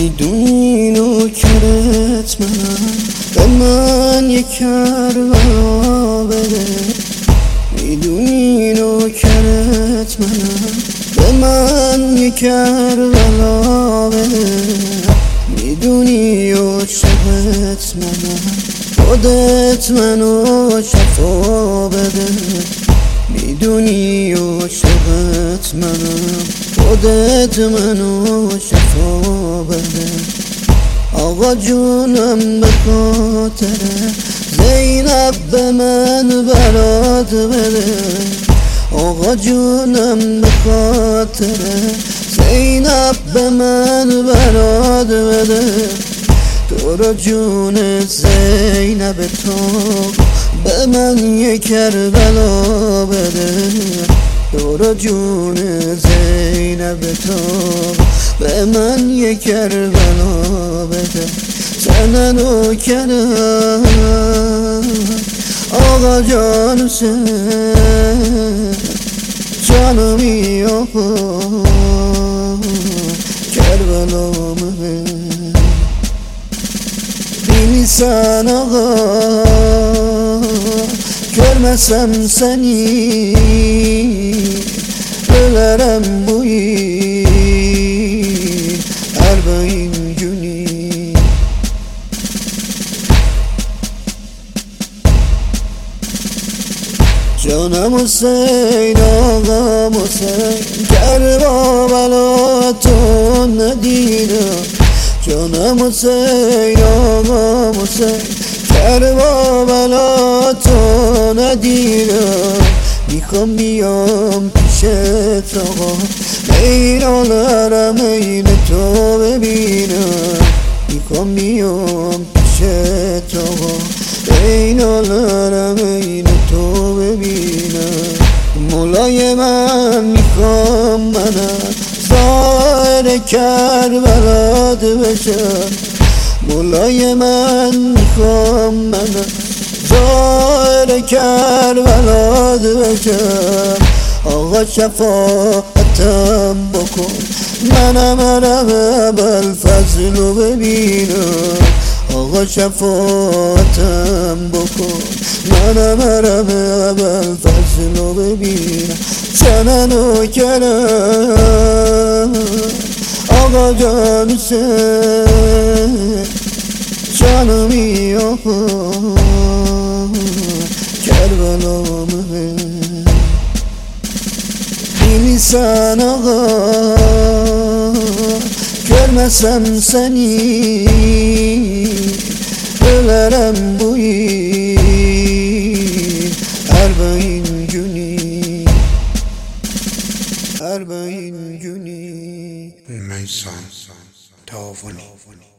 میدونی نوکرت منم، به من یک کربلا بده. میدونی نوکرت منم، به من یک کربلا بده. میدونی عاشقت منم، خودت منو شفا بده. میدونی عاشقت منم، خودت منو شفا بده. آقا جونم به خاطر زینب به من برات بده. آقا جونم به خاطر زینب به من برات بده. تو رو جون زینب تو به من یک کربلا بده. تو رو جون زینب تو به من یک کربلا بده. سنن و کرم آقا جان حسین، جانمی آقا کربلا مه bilisan ağa, görmesem seni ölerem bu yıl Erbain günü. Canım Hüseyin, ağam Hüseyin, Kerbelaton nedine. Canım Hüseyin, ağam Hüseyin, Kerbelaton nedine. میخوام بیام پیشت آقا، عینالرم عین تو ببینم. میخوام بیام پیشت آقا، عینالرم عین تو ببینم. مولای من میخوام منم ظاهر کربلات بشم. مولای من میخوام منم ظاهر کربلات بشم. آقا شفاعتم بکن، منم عرب ابوالفضل رو ببینم. آقا شفاعتم بکن، منم عرب ابوالفضل رو ببینم. سنن و کرم آقا جان حسین، جانمی آقا کربلا مه bilisan ağa, görmesem seni ölerem bu yıl Erbain günü. Erbain günü. Meysan Tavani.